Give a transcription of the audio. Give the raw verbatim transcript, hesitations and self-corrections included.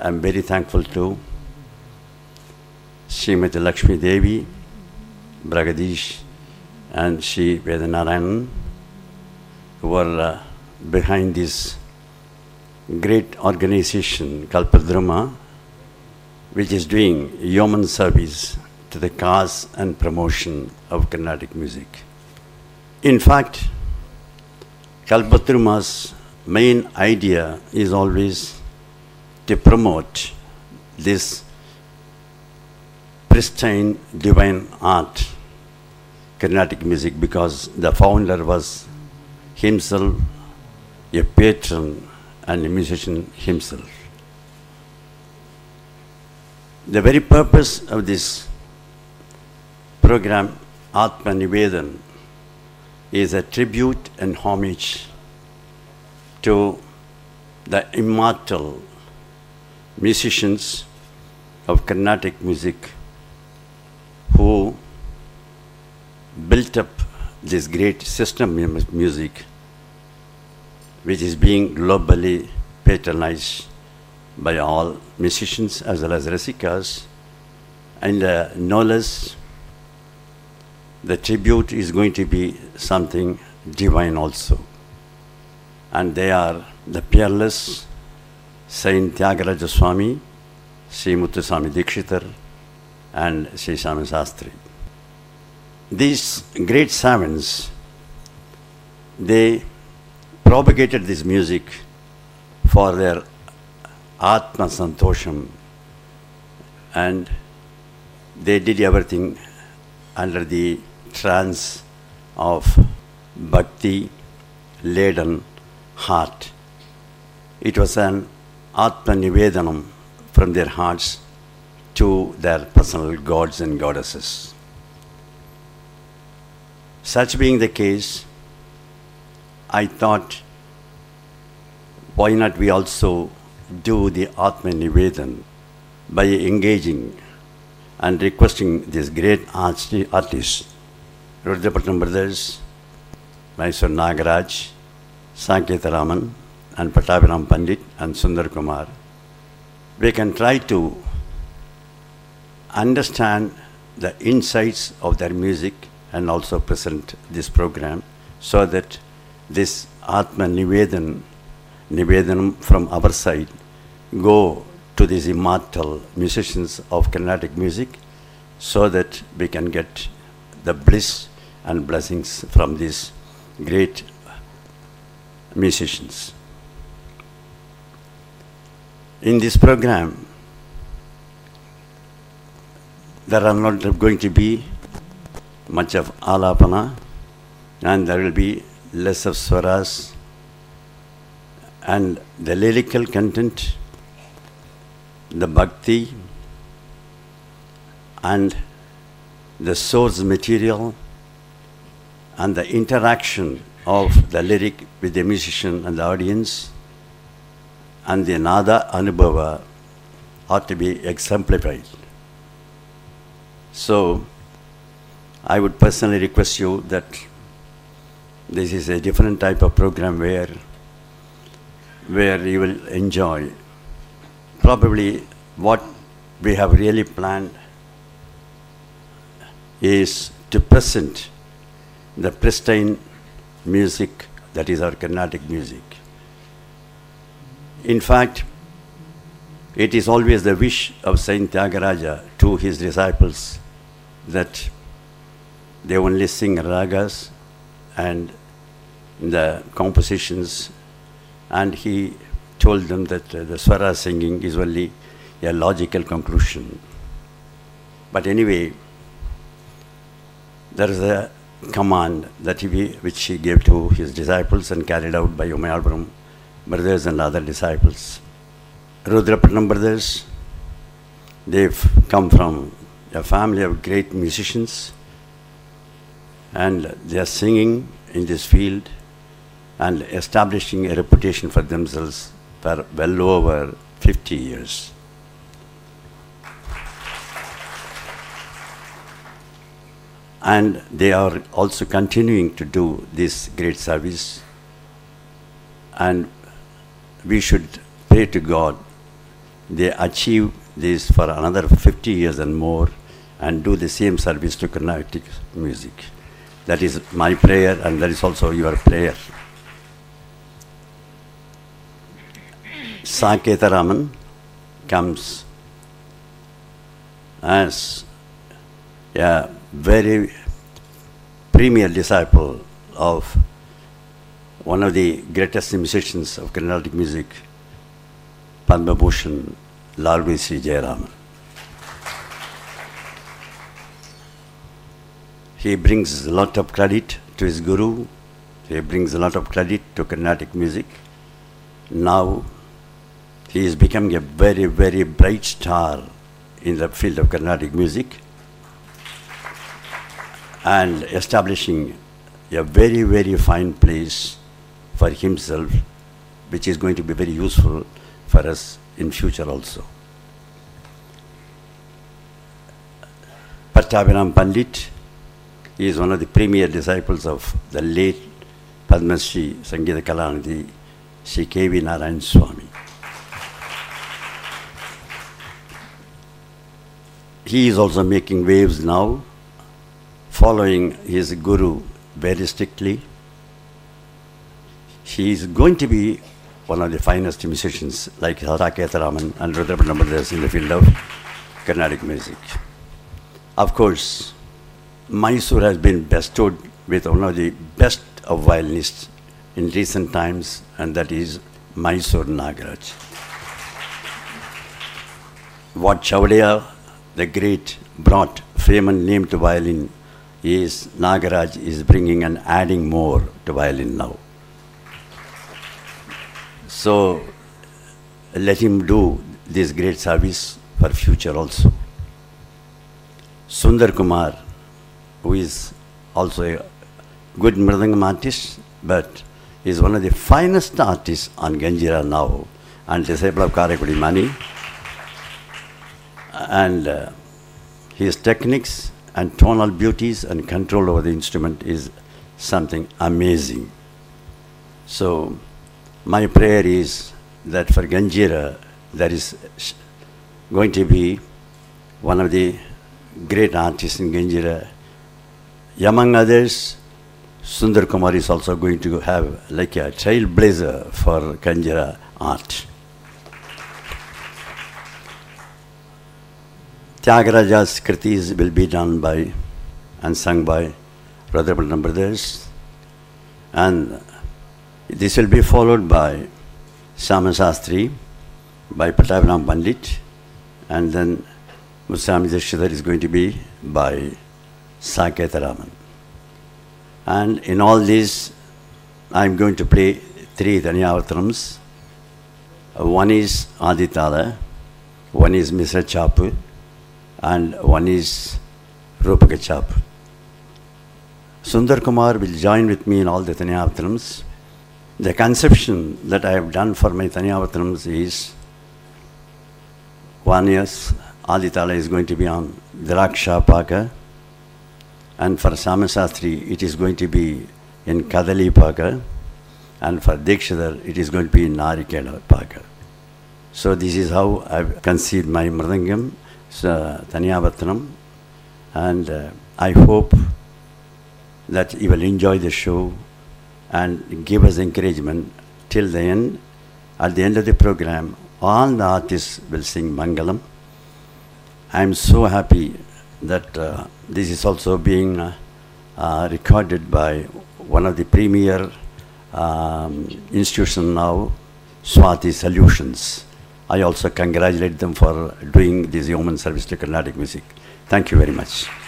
I'm very thankful to Srimati Lakshmi Devi, Bragadish, and Shri Vedanarayanan, who are uh, behind this great organization, Kalpadruma, which is doing human service to the cause and promotion of Carnatic music. In fact, Kalpadruma's main idea is always to promote this pristine divine art, Carnatic music, because the founder was himself a patron and a musician himself. The very purpose of this program, Atma Nivedan, is a tribute and homage to the immortal musicians of Carnatic music who built up this great system of music, which is being globally patronized by all musicians as well as rasikas. And uh, no less, the tribute is going to be something divine also. And they are the peerless Saint Tyagaraja Swami, Sri Muthuswami Dikshitar, and Sri Swami Sastri. These great savants, they propagated this music for their Atma Santosham, and they did everything under the trance of bhakti laden heart. It was an Atma Nivedanam from their hearts to their personal gods and goddesses. Such being the case, I thought, why not we also do the Atma Nivedan by engaging and requesting this great artist, Rudrapatnam brothers, Mysore Nagaraj, Sanketa Raman, and Pattabhiram Pandit, and Sundar Kumar. We can try to understand the insights of their music and also present this program so that this Atma Nivedan, Nivedanam from our side, go to these immortal musicians of Carnatic music so that we can get the bliss and blessings from these great musicians. In this program, there are not going to be much of alapana, and there will be less of swaras, and the lyrical content, the bhakti, and the source material, and the interaction of the lyric with the musician and the audience, and the nada anubhava ought to be exemplified. So, I would personally request you that this is a different type of program where, where you will enjoy probably what we have really planned is to present the pristine music that is our Carnatic music. In fact, it is always the wish of Saint Tyagaraja to his disciples that they only sing ragas and the compositions, and he told them that uh, the swara singing is only a logical conclusion. But anyway, there is a command that he, which he gave to his disciples and carried out by Umayalpuram brothers and other disciples. Rudrapatnam brothers, they've come from a family of great musicians, and they are singing in this field and establishing a reputation for themselves for well over fifty years. And they are also continuing to do this great service, and we should pray to God they achieve this for another fifty years and more and do the same service to Carnatic music. That is my prayer, and that is also your prayer. Saketaraman comes as a very premier disciple of one of the greatest musicians of Carnatic music, Padma Bhushan Lalvi Sri Jayaraman. He brings a lot of credit to his guru. He brings a lot of credit to Carnatic music. Now, he is becoming a very, very bright star in the field of Carnatic music and establishing a very, very fine place for himself, which is going to be very useful for us in future also. Pattabhiram Pandit is one of the premier disciples of the late Padma Shri Sangeeta Kalanidhi, Shri K V Narayan Swami. He is also making waves now, following his guru very strictly. He is going to be one of the finest musicians like Saketaraman and Rudrabhadam brothers in the field of Carnatic music. Of course, Mysore has been bestowed with one of the best of violinists in recent times, and that is Mysore Nagaraj. What Chaudhaya the great brought fame and name to violin is Nagaraj is bringing and adding more to violin now. So let him do this great service for future also. Sundar Kumar, who is also a good mridangam artist, but is one of the finest artists on Ganjira now, and disciple of Karaikudi Mani. And uh, his techniques and tonal beauties and control over the instrument is something amazing. So my prayer is that for Ganjira, there is going to be one of the great artists in Ganjira. Among others, Sundar Kumar is also going to have like a trailblazer for Ganjira art. Tyagaraja's kritis will be done by and sung by Rudrabhadam brothers, and this will be followed by Shama Shastri by Pattabhiram Pandit, and then Musami Dikshidhar is going to be by Saketaraman. And in all these, I am going to play three Dhanyavatarams. One is Aditala, one is Misra Chapu, and one is Rupaka Chapu. Sundar Kumar will join with me in all the Dhanyavatarams. The conception that I have done for my Dhanyavatarams is, one is Aditala is going to be on Draksha Paka, and for Shama Shastri it is going to be in Kadali Paka, and for Dikshidhar it is going to be in Narikela Paka. So this is how I have conceived my Mridangam, so, Dhanyavataram, and uh, I hope that you will enjoy the show and give us encouragement till the end. At the end of the program, all the artists will sing Mangalam. I am so happy that uh, this is also being uh, uh, recorded by one of the premier um, institutions now, Swati Solutions. I also congratulate them for doing this human service to Carnatic music. Thank you very much.